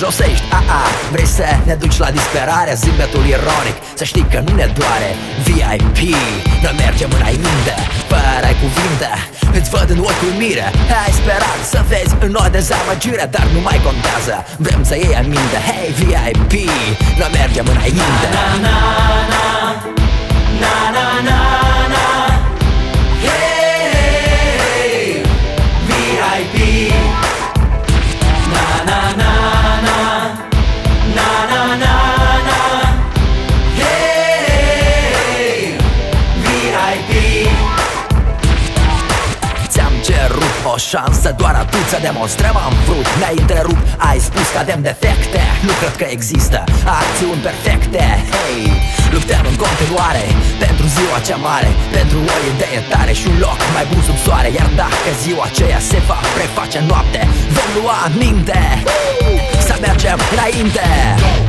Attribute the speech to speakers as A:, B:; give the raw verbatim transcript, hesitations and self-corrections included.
A: jos ești, a, a Vrei să ne duci la disperare, zâmbetul ironic, să știi că nu ne doare. V I P, noi mergem înainte, fără cuvinte, îți văd în ochi uimire. Ai sperat să vezi în noi dezamăgire, dar nu mai contează, vrem să iei aminte. Hey, V I P, noi mergem înainte.
B: Na, na, na, na, na, na, na. Hey, V I P. Na, na, na, na, na, na, na, na. Hey, V I P.
A: Ți-am cerut o șansă, doar atunci să demonstrăm am vrut. Ne-ai întrerupt, ai spus că avem defecte. Nu cred că există acțiuni perfecte. Hey, luptăm în continuare pentru ziua cea mare, pentru o idee tare și un loc mai bun sub soare. Iar dacă ziua aceea se va preface noapte, vom lua aminte să mergem înainte.